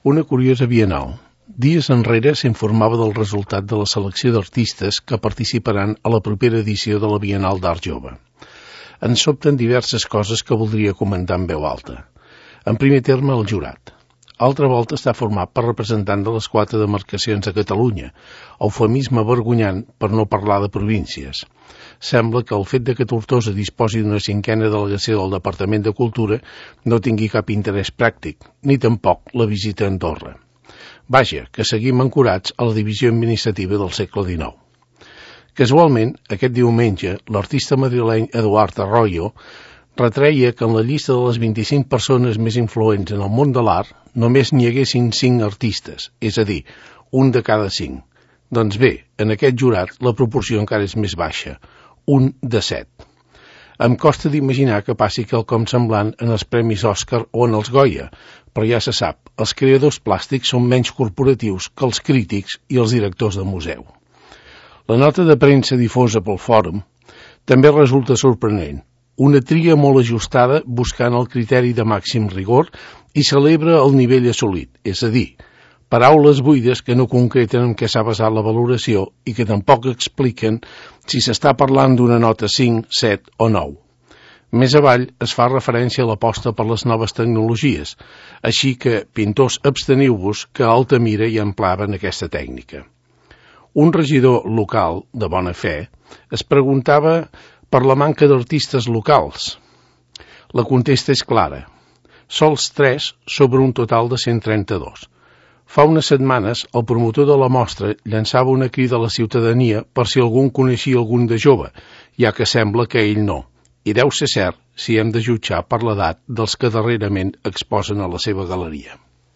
Una curiosa bienal. Dies enrere s'informava del resultat de la selecció d'artistes que participaran a la propera edició de la Bienal d'Art Jove. Ens sobten diverses coses que voldria comentar en veu alta. En primer terme, el jurat. Altra volta està format per representants de les 4 demarcacions de Catalunya, eufemisme vergonyant per no parlar de províncies. Sembla que el fet de que Tortosa disposi d'una 5a delegació del Departament de Cultura no tingui cap interès pràctic, ni tampoc la visita a Andorra. Vaja, que seguim ancorats a la divisió administrativa del segle XIX. Casualment, aquest diumenge, l'artista madrileny Eduard Arroyo retreia que en la llista de les 25 persones més influents en el món de l'art només n'hi haguessin 5 artistes, és a dir, un de cada 5. Doncs bé, en aquest jurat la proporció encara és més baixa, 1 de 7. Em costa d'imaginar que passi quelcom semblant en els Premis Òscar o en els Goya, però ja se sap, els creadors plàstics són menys corporatius que els crítics i els directors de museu. La nota de premsa difosa pel fòrum també resulta sorprenent. Una tria molt ajustada buscant el criteri de màxim rigor i celebra el nivell assolit, és a dir, paraules buides que no concreten en què s'ha basat la valoració i que tampoc expliquen si s'està parlant d'una nota 5, 7 o 9. Més avall es fa referència a l'aposta per les noves tecnologies, així que, pintors, absteniu-vos que a Altamira hi empleaven aquesta tècnica. Un regidor local, de bona fe, es preguntava per la manca d'artistes locals. La contesta és clara. Sols 3 sobre un total de 132. Fa unes setmanes, el promotor de la mostra llançava una crida a la ciutadania per si algú coneixia algun de jove, ja que sembla que ell no. I deu ser cert si hem de jutjar per l'edat dels que darrerament exposen a la seva galeria.